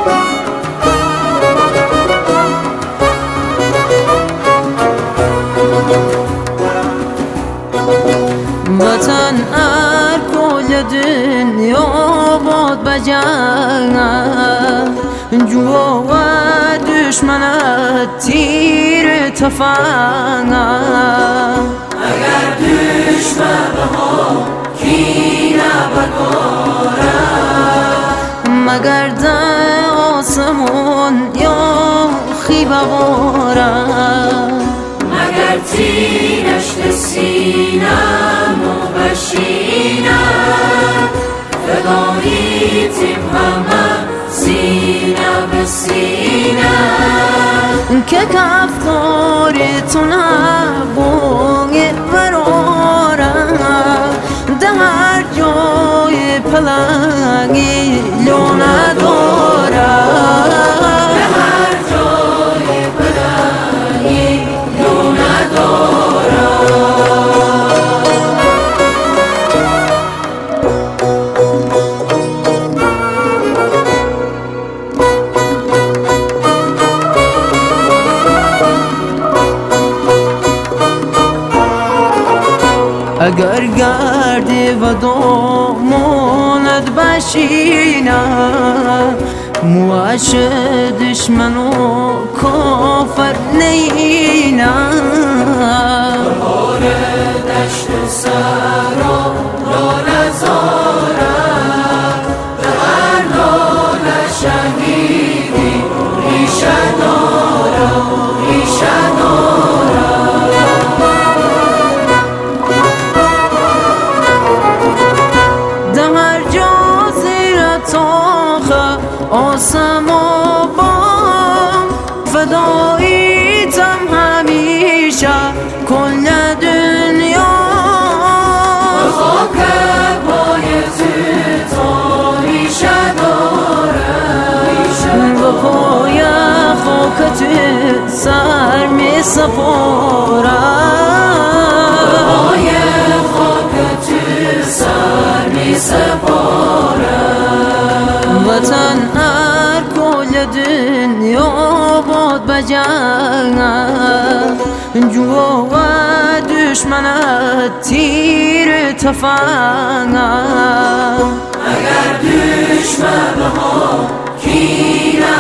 وطن ار کل دنیا باد بجنگ جو و دشمنت تیر تفنگ اگر دشمن ها کینه بگارد مگر در آسمان یا خیبه بارد مگر تینش سینم و بشینم فداییتیم همه سینه به سینه که کفتار تو نبونگ برارم در هر جای پلنگی لونه دارم اگر گردی و دامانت بشینم موش دشمن و کافر نینم بهار دشت و صحرا لاله زارم به هر لاله شهیدی ریشه دارم ریشه آسم و بام فداییتم همیشه کل دنیا به خاک پای تو ریشه دارم به پای خاک تو سر می سپارم به پای خاک تو سر می سپارم وطن ار کل دنیا باد بجنگ جو و دشمنت تیر تفنگ اگر دشمن ها کینه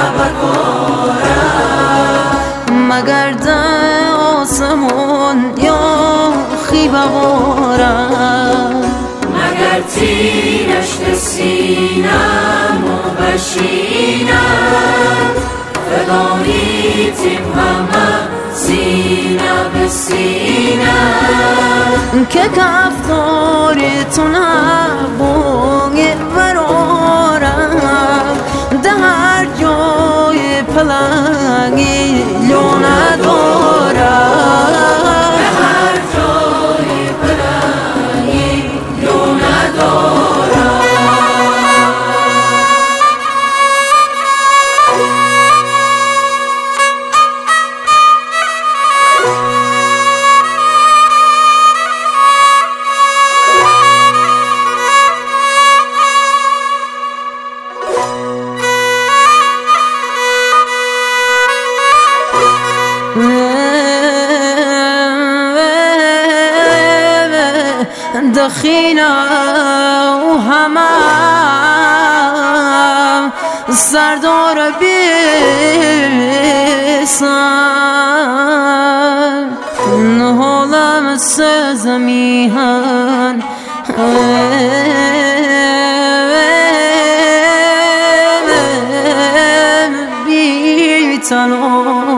بگارد مگر در آسمان یا خیبه بارد مگر تینش سینم و بشینم فداییتیم همه سینه به سینه که کفتار تو نبونگ برارم در هر جای پلنگی لونه دارم دخینا و همه سردار بیسان نهالم سزمیهن بیتنو